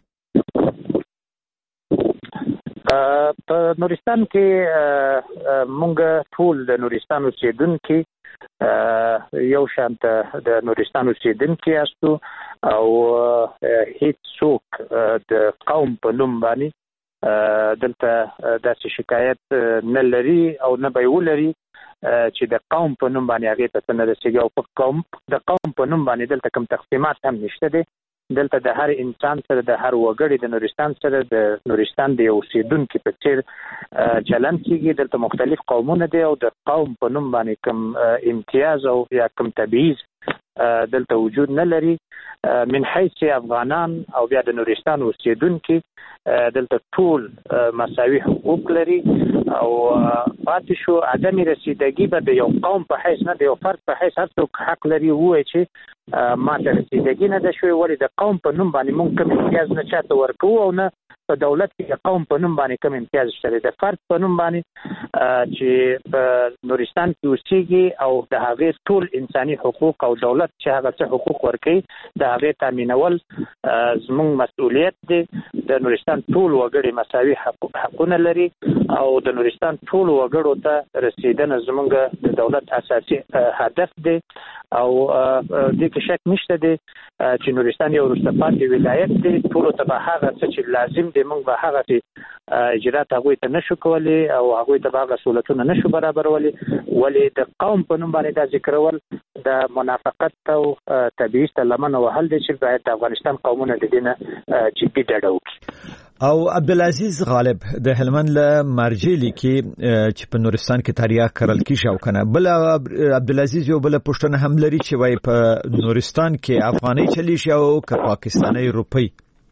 په نورستان کې مونږ ټول د نورستان اوسېدونکي یو شان ته د نورستان اوسېدونکي یاستو او هیڅ څوک د قوم په نوم باندې دلته داسې شکایت نه لري او نه به یې ولري چې د قوم په نوم باندې هغې ته څه نه رسېږي او په قوم د قوم په نوم باندې دلته کوم تقسیمات هم نشته دی. دلته د هر انسان سره د هر وګړي د نورستان سره د نورستان د یو اوسېدونکي په څېر چلند کېږي. دلته مختلف قومونه دي او د قوم په نوم باندې کوم امتیاز او یا کوم تبعیض دلته وجود نه لري من حيث افغانان او بیا د نورستان اوسیدونکو دلته ټول مساوي حقوق لري او پاتې شو عدم رسیدګي به د یو قوم په حیث نه د یو فرد په حیث هر څوک حق لري وایي چې ما ته رسیدګي نه ده شوې ولې د قوم په نوم باندې مونږ کوم امتیاز نه چاته ورکوو او نه په دولت کې قوم په نوم باندې کوم امتیاز شته د فرد په نوم باندې چې په نورستان کې اوسېږي او د هغې ټول انساني حقوق او دولت چې هغه څه حقوق ورکوي د هغې تامینول زموږ مسؤلیت دی د نورستان ټول وګړي مساوي حقونه لري او د نورستان ټول وګړو ته رسیدنه زموږ د دولت اساسي هدف دی او دې کې شک نشته دی چې نورستان یو وروسته پاتې ولایت دی ټولو ته به هغه څه چې لازم دی موږ به هغه چې اجرات هغوی ته نشو کولی او هغوی ته به هغه سهولتونه نشو برابرولی ولې د قوم په نوم باندې دا ذکرول د منافقت او تبعیض ته لمن وهل دی چې باید د افغانستان قومونه د دې نه جدي ډډه وکړي. او عبدالعزیز غالب د هلمند له مرجلي کې چې په نورستان کې تاریخ کرل کیږي او کنه بل عبدالعزیز یو بل پښتنه هم لري چې وای په نورستان کې افغاني چلی شي او که پاکستاني روپی.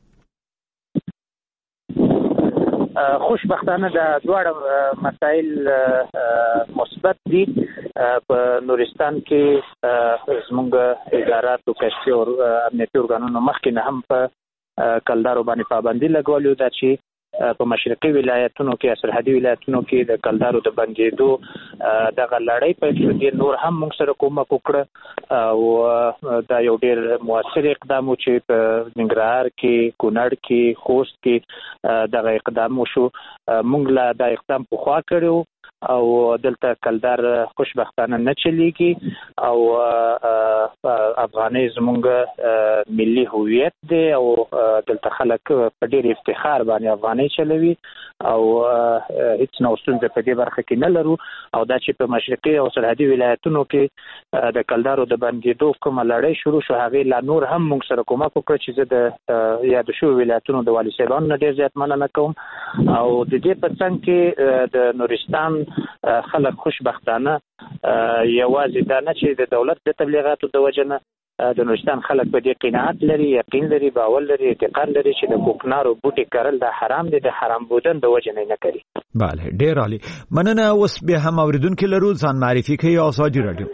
خوشبختانه د دواړه مسائل مثبت دي. په نورستان کې زموږ ادارات او کشفي او امنیتي ارګانونو مخکې نه هم په کلدارو باندې پابندي لګولې ده چې په مشرقي ولایتونو کې سرحدي ولایتونو کې د کلدارو د بندېدو دغه لړۍ پیل شو. ډېر نور هم موږ سره کومک وکړه او دا یو ډېر مؤثر اقدام و چې په ننګرهار کې کونړ کې خوست کې دغه اقدام وشو. موږ لا دا اقدام پخوا کړو او دلته کلدار خوشبختانه نه چلیږي او افغاني زمونږ ملي هویت دی او دلته خلک په ډېر افتخار باندې افغاني چلوي او هیڅ نو ستونزه په دې برخه کې نه لرو. او دا چې په مشرقي او سرحدي ولایتونو کې د کلدارو د بندېدو کومه لړۍ شروع شو هغې لا نور هم موږ سره کومک وکړه چې زه د یادو شویو ولایتونو د والي صاحبانو نه ډېر زیات مننه کوم. او د دې په څنګ کې د نورستان خلک خوشبختانه یوازې دا نه چې د دولت د تبلیغاتو د وجه نه د نورستان خلک په دې قناعت لري، یقین لري، باور لري، اعتقاد لري چې د کوکنارو بوټي کرل د حرام دي، د حرام بودن د وجه نه نه کوي. بله ډیر عالی مننه. اوس به هم اوریدونکو لرو ځان معرفي کوي آزادي رادیو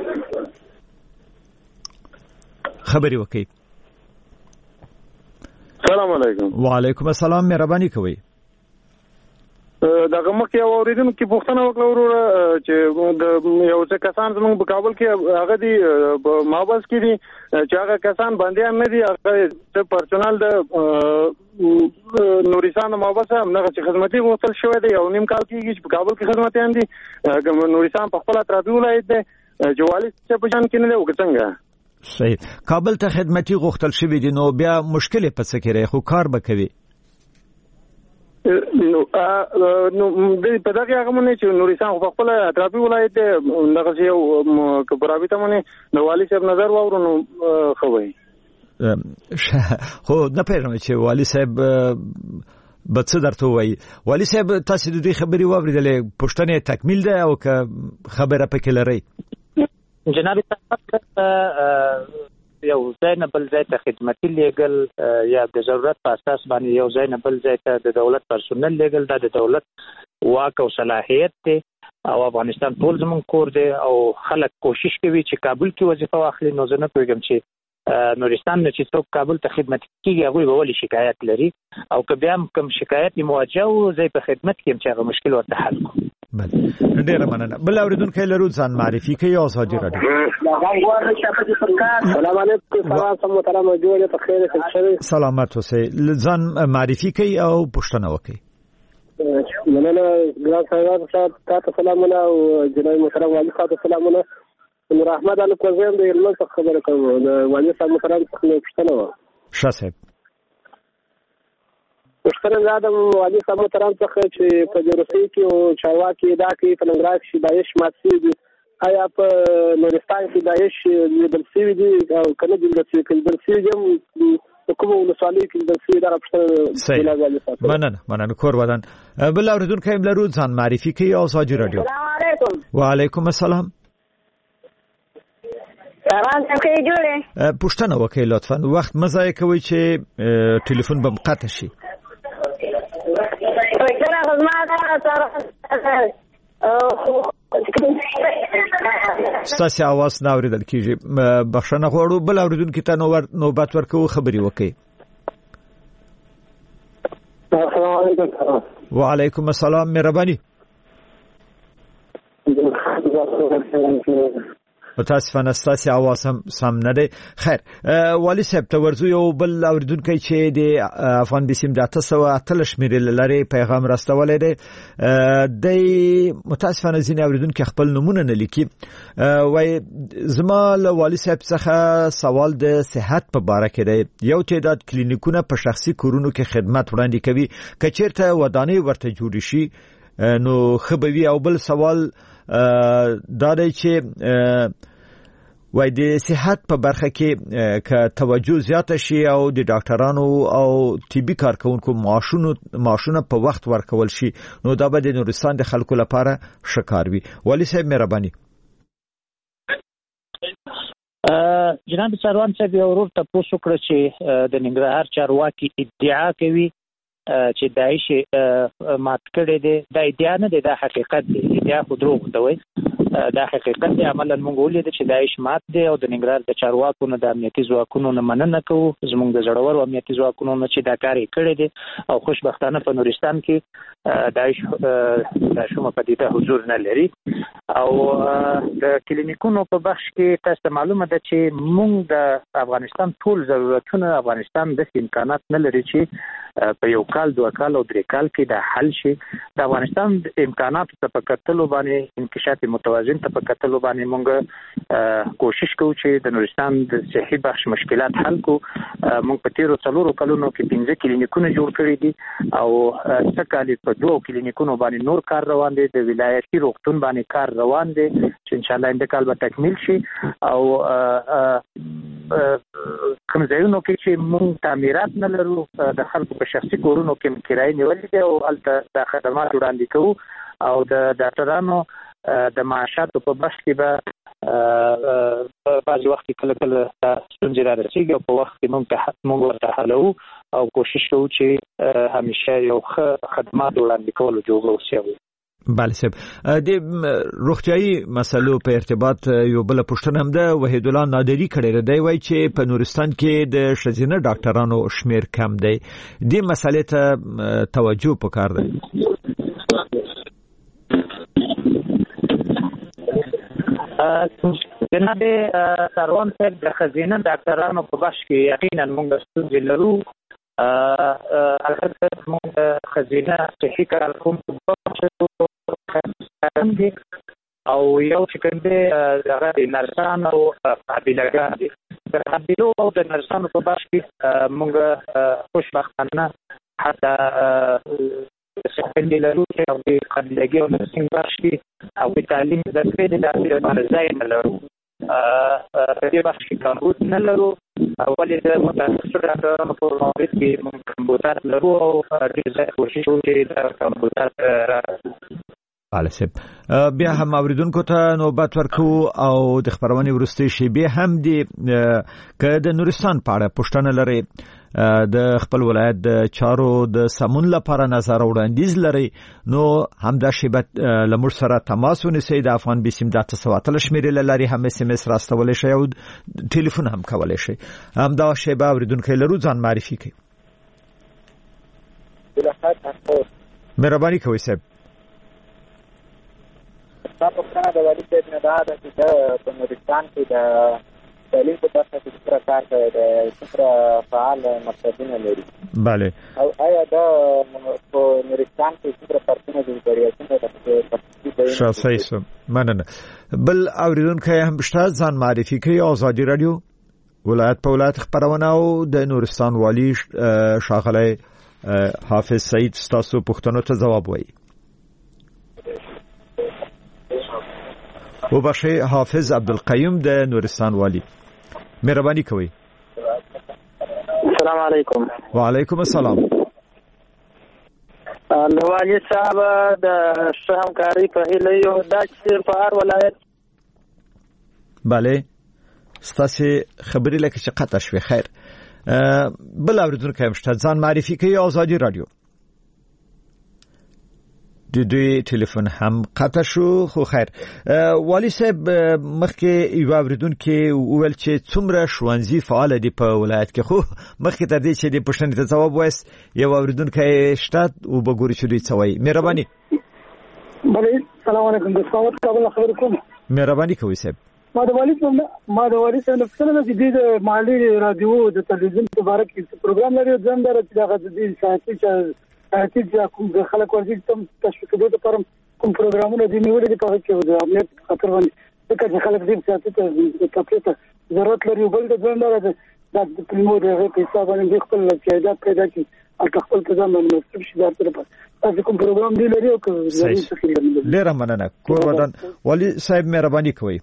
خبري وکي. السلام علیکم. وعلیکم السلام. مهرباني کوي. دغه مخکې اوریدونکو کې پوښتنه وکړه وروره چې د یو څه کسان زموږ په کابل کې هغه دي په مابس کې دي چې هغه کسان باندې نه دي، هغه پرسونل د نورستان مابس هم نه چې خدمتي غوښتل شوی دی. یو نیم کال کېږي چې په کابل کې خدمتيان دي. نورستان په خپل اطرافي ولایت دی چې والي څه په جان کې نه دی او څنګه صحیح کابل ته خدمتي غوښتل شوی دی نو بیا مشکل په څه کې خو کار به کوي. نو نو په دغه هغه مونږ چې نورستان په خپل اطرافي ولایت دغه یو کبرابي ته مونږ نو والي صاحب نظر واورو نو خو وي خو نه پېژنم چې والي صاحب به څه درته وایي. والي صاحب تاسو د دې خبرې واورېدلې، پوښتنې تکمیل ده او که خبره پکې لرئ؟ جناب صاحب یو ځای نه بل ځای ته خدمتي لیږل یا د ضرورت په اساس باندې یو ځای نه بل ځای ته د دولت پرسونل لیږل دا د دولت واک او صلاحیت دی او افغانستان ټول زموږ کور دی او خلک کوشش کوي چې کابل کې وظیفه واخلي. نو زه نه پوهېږم چې نورستان نه چې څوک کابل ته خدمت کېږي هغوی به ولې شکایت لري او که بیا هم کوم شکایت یې موجه و زه په خدمت کې یم چې هغه مشکل ورته حل کړو. ډیره مننه. بل اوریدونکو لرو ځان معرفي کوي آزادي رادیو. سلام علیکم. سلام محترم جوړه په خیر ښه سلامت اوسئ. ځان معرفي کوي او پوښتنه وکړي. مننه ګران صاحب تاسو سلامونه او جناب محترم والي صاحب سلامونه. نور احمد علي کوزم د علم څخه خبره کوم. د والي صاحب محترم څخه پوښتنه و. ښه صاحب پوښتنه دا د والي صاحب محترم څخه چې په جروسي کې او چارواکي دا کې په ننګرهار کې داعش ماتې دي، آیا په نورستان کې داعش لیدل شوي دي او کنه لیدل شوي لیدل شوي دي کوم ولسوالۍ کې لیدل شوي دا پوښتنه. مننه مننه کور ودان. بل اوریدونکو هم لرو ځان معرفي کوي آزادي رادیو. السلام علیکم. وعلیکم السلام. روان څه کوي جوړه پښتنه وکي لطفا وخت مزای کوي چې ټلیفون به قطع شي وکړه غوښمه دا ستاسو आवाज نه اوریدل کیږي بخښنه غواړو بل اوریدونکو ته نوبت ورکو خبري وکي السلام علیکم وعلیکم السلام مهرباني متاسفانه ستاسو आवाज هم سم نه دی خیر والی صاحب ته ورزو یو بل اوریدونکو چې د افغان بسیم د تاسو اتلش مېرل لري پیغام راستولې دی د متاسفانه ځینې اوریدونکو خپل نمونه نه لیکي وای زما له والی صاحب څخه سوال د صحت په اړه کې دی یو تعداد کلینیکونه په شخصي کورونو کې خدمات وړاندې کوي کچېرته ودانۍ ورته جوړ شي نو خبوي او بل سوال دا دی چې وای د صحت په برخه کې ک توجه زیاته شي او د ډاکټرانو او طبي کارکونکو معاشونو معاشونه په وخت ورکول شي نو دا به د نورستان د خلکو لپاره شکار وي والی صاحب مهرباني جناب سروان صاحب یو ورور ته پوښتنه کړې چې د ننګرهار چارواکي ادعا کوي چې دایښ مات کړي دي دا ادعا نه ده دا حقیقت دی ادعا خو دروغ ده وای دا حقیقت دی عملاً موږ ولید چې دایښ مات دی او د ننګرهار د چارواکو نه د امنیتي ځواکونو نه مننه کوو زموږ د زړور او امنیتي ځواکونو نه چې دا کار کړی دی او خوشبختانه په نورستان کې دایښ د شومه پدیده حضور نه لري او د کلینیکونو په بخش کې تاسو معلومه ده چې موږ د افغانستان ټول ضرورتونه افغانستان د امکانات نه لري چې په یو کال دوه کال او درې کال کې د حل شي د افغانستان امکانات ته په کتلو باندې انکشاف متوازن ته په کتلو باندې موږ کوشش کوو چې د نورستان د صحي بخش مشکلات حل کو موږ په تیرو څلورو کلونو کې پنځه کلینیکونه جوړ کړی دي او څه کال په دوه کلینیکونو باندې نور کار روان دي د ولایتي روغتون باندې کار روان دي چې ان شاء الله انده کال به تکمیل شي او کوم ځایونو کې چې موږ تعمیرات نه لرو د خلکو په شخصي کورونو کې کرایه نیولې دي او البته د خدمات وړاندې کوو او د ډاکټرانو د معاشاتو په بخش کې به په بعض وخت کله کله ستونزې راځي او په وخت کې موږ موږ ورته حلو او کوشش کوو چې همیشه یو ښه خدمات وړاندې کول جوړ اوسو بله صاحب د روغتيایي مسلو په ارتباط یو بل پوښتنه هم ده وحید الله نادری کړي دی وای چې په نورستان کې د شزینه ډاکټرانو شمیر کم دی د مسلې ته توجه وکړ دی جناب سروان صاحب د خزینه ډاکټرانو په بخش کې یقینا موږ ستونزې لرو البته موږ خزینه صحي کارکونکو او یو چې کوم دی هغه د نرسانو او قابلګان دي د قابلو او د نرسانو په بخش کې موږ خوشبختانه حتی څنګه لرو چې او د قابلګي او نرسنګ بخش کې او د تعلیم د فعال د باندې ځای نه لرو په دې بخش کې کمبود نه لرو ولې د متخصص ډاکټرانو په وړاندې کې موږ کمبودات لرو او ډېر ځای کوشش کوو چې دا کمبودات را بله صاحب بیا هم اوریدونکو ته نوبت ورکو او د خبرونې ورستي شي بیا هم د ک د نورستان په اړه پوښتنه لري د خپل ولایت د چارو د سمون لپاره نظر وړاندیز لري نو همدا شیبت لمر سره تماس ونیسي د افغان بسیم د تاسو شمیرې لري هم اس ام اس راستول شي او ټلیفون هم کولای شي همدا شیبه اوریدونکو لرو ځان معرفي کوي مهرباني کوئ صاحب دا پوښتنه د والي صاحب نه ده چې په نورستان کې د تعلیم په برخه کې څه کار کوي د څه فعال مقصدونه لري بله او آیا دا په نورستان کې څه پرتونه دي کوي شاه صحیح مننه بل اوریدونکو هم شته ځان معرفي کوي آزادي رادیو ولایت په ولایت خبرونه او د نورستان والی شاغله حافظ سعید ستاسو پوښتنو ته جواب وایي و بخشی حافظ عبدالقیوم د نورستان والی مهرباني کوي السلام علیکم وعلیکم السلام نو والی صاحب د همکاري په هیله یو د په هر ولایت bale ستاسو خبرې لکه چې قطع شوي. خیر بل اوریدونکو هم شته، ځان معرفي کوي. آزادي رادیو. د دوی ټلیفون هم قطع شو. خو خیر والی صاحب مخکې یو اوریدونکو وویل چې څومره ښوونځي فعال دي په ولایت کې، خو مخکې تر دې چې د پوښتنې ته ځواب وایست یو اوریدونکو شته او بګوري چې دوی څه وایي. مهرباني. بله السلام علیکم. د صوت کابل خبر کوم. مهرباني کوي صاحب. ما د والي صاحب ما د والي صاحب څنګه چې د مالی رادیو د تلویزیون په اړه کې پروګرام لري ځم درته چې هغه د ساعتي چې ساعتي چې کوم خلک ورځي تم تشویق کوي د پرم کوم پروګرامونه دي نیولې په هغه کې د امنیت خطر باندې چې خلک دې ساعتي ته کپیټه ضرورت لري. بل د ځم درته د پلمو د حساب باندې خپل پیدا پیدا کی او خپل ځان باندې مسؤل شي درته تاسو کوم پروګرام دی لري او کوم ډیر مننه. کور ودان والي صاحب مهرباني کوي.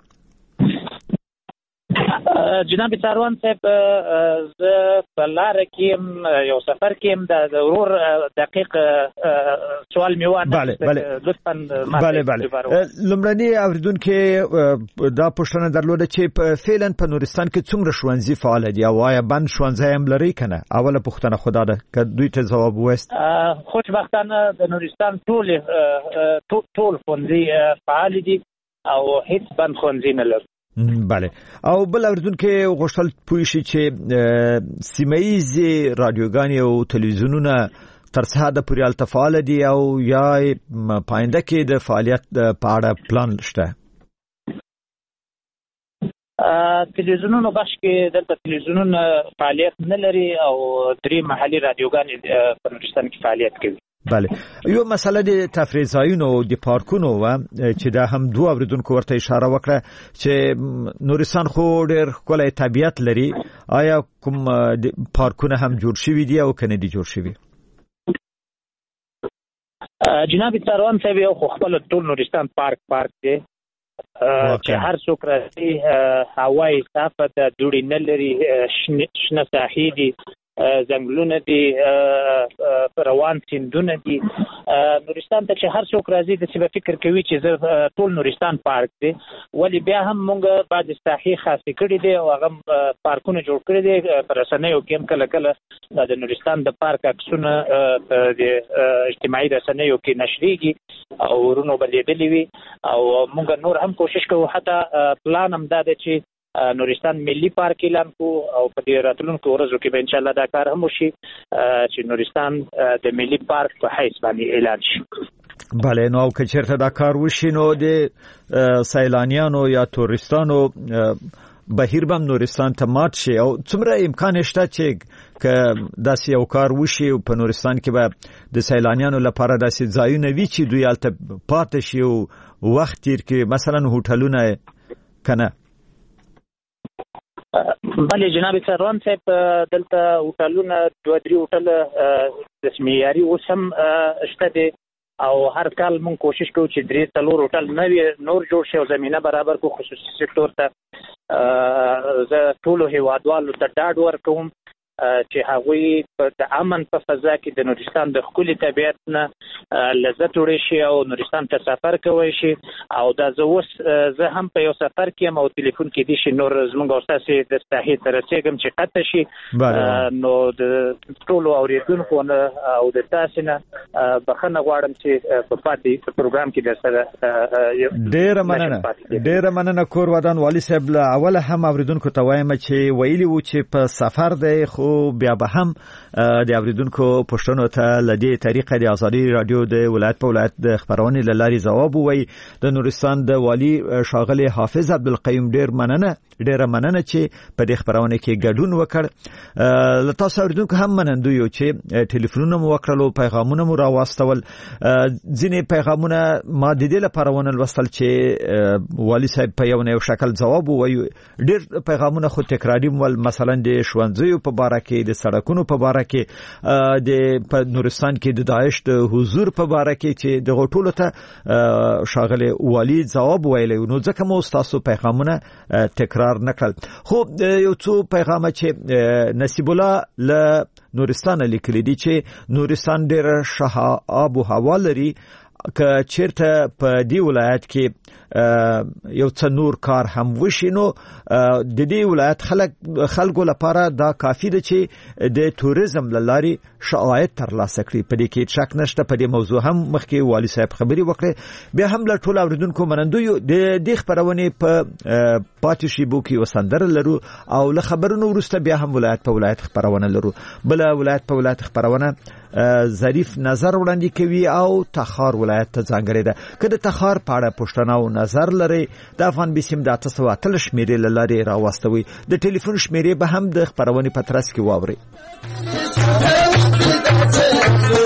جناب ساروان صاحب زه په لار کې یو سفر کې د ضرور دقیق سوال میوان. بله بله لطفا بله بله لمړنی اوریدونکو دا پوښتنه درلوده چې فعلا په نورستان کې څومره ښوونځي فعال دي او آیا بند ښوونځي هم لري کنه؟ اوله پوښتنه خدا ده که دوی ته ځواب وست. خوشبختانه د نورستان ټول ټول ښوونځي فعال دي او هیڅ بند ښوونځي نه لري. بله او بل اوریدونکو غوښتل پوه شي چې سیمایي رادیوګانې او تلویزیونونه تر څه حد پورې التفاعل دي او یا پاینده کې د فعالیت په اړه پلان شته؟ تلویزیونونو بخش کې دلته تلویزیونونه فعالیت نه لري او درې محلي رادیوګانې په نورستان کې فعالیت کوي. بله یو مسله د تفریح ځایونو او د پارکونو و چې دا هم دوه اوریدونکو ورته اشاره وکړه چې نورستان خو ډېر ښکلی طبیعت لري، آیا کوم پارکونه هم جوړ شوي دي او کنه دي جوړ شوي؟ جناب ساروان صاحب یو خو خپل ټول نورستان پارک پارک دی چې هر څوک راځي، هوایي صافه ده، دوړې نه لري، شنه ساحې دي، ځنګلونه دي، روان سیندونه دي. نورستان ته چې هر څوک راځي د څه فکر کوي چې زه ټول نورستان پارک دی، ولی بیا هم مونږ بعد ساحې خاصې کړې دي او هغه پارکونه جوړ کړي دي. په رسنیو کې هم کله کله د نورستان د پارک عکسونه د اجتماعي رسنیو کې نشریږي او ورونو بلیدلې وي او مونږ نور هم کوشش کوو. حتی پلان هم دا دی چې نورستان ملي پارک اعلان کو او په دې راتلونکو ورځو کې به ان شاء الله دا کار هم وشي چې نورستان د ملي پارک په حیث باندې اعلان شي. بله نو که چیرته دا کار وشي نو د سیلانیانو یا تورستانو بهیر بم نورستان ته مات شي او څومره امکان شته چې که داسې یو کار وشي په نورستان کې به د سیلانیانو لپاره داسې ځایونه وي چې دوی هلته پاتې شي او وخت تیر کړي، مثلا هوټلونه کنه؟ بله جناب سروان صاحب دلته هوټلونه دوه درې هوټله د معیاري اوس هم شته دي او هر کال مونږ کوشش کوو چې درې څلور هوټل نوي نور جوړ شي او زمینه برابر کو خصوصي سکتور ته. زه ټولو هیوادوالو ته ډاډ ورکوم چې هغوی د امن په فضا کې د نورستان د ښکلي طبیعت نه لذت وړی شي او نورستان ته سفر کوی شي. او دا زه اوس زه هم په یو سفر کې یم او تلیفون کې دي شي نور زموږ او ستاسې د ساحې ته رسېږم چې قطع شي، نو د ټولو اورېدونکو نه او د تاسې نه بخښنه غواړم چې په پاتې پروګرام کې در سره ډېره مننه ډېره مننه. کور ودان والي صاحب له اوله هم اورېدونکو ته وایم چې ویلي وو چې په سفر دی، خو بیا به هم د اوریدونکو پوښتنو ته لدې طریقه د آزادي رادیو د ولایت په ولایت د خبرونې لاري ځواب ووي. د نورستان د والی ښاغلی حافظ عبدالقیوم ډیر مننه ډیره مننه چې په دې خبرونه کې ګډون وکړ. له تاسو اوریدونکو هم منندو یو چې ټلیفونونه مو وکړلو، پیغامونه مو راواستول. ځینې پیغامونه ما د دې لپاره ونه لوستل چې والی صاحب په یو نه یو شکل ځواب ووي. ډیر پیغامونه خو تکراري مول، مثلا د ښوونځیو په باره کې، د سړکونو په باره کې، د په نورستان کې د داعش د حضور په باره کې چې د غټولو ته شاغله والی ځواب ویلی، نو ځکه مو تاسو پیغامونه تکرار نکړل. خو یو څو پیغام چې نصیب الله له نورستان لیکلي دي چې نورستان ډېر ښه آب و هوا لري که چیرته په دی ولایت کې یو څه نور کار هم وشي نو د دې ولایت خلک خلکو لپاره دا کافي ده چې د توریزم لاري شواهد ترلاسه کړي. په دې کې شک نشته. په دې موضوع هم مخکې والي صاحب خبري وکړه. بیا هم له ټولو اوریدونکو منندوی د دې خبرونه په پاتې شیبو کې وسندر لرو او له خبرونو وروسته بیا هم ولایت په ولایت خبرونه لرو. بل ولایت په ولایت خبرونه ظریف نظر وړاندې کوي او تخار ولایت ته ځانګړی ده. که د تخار په اړه پوښتنه او نظر لري د افغان بسیم د اته سوه اتلس شمیرې له لارې راوستوي. د ټلیفون شمیرې به هم د خبرونې په ترڅ کې واورئ.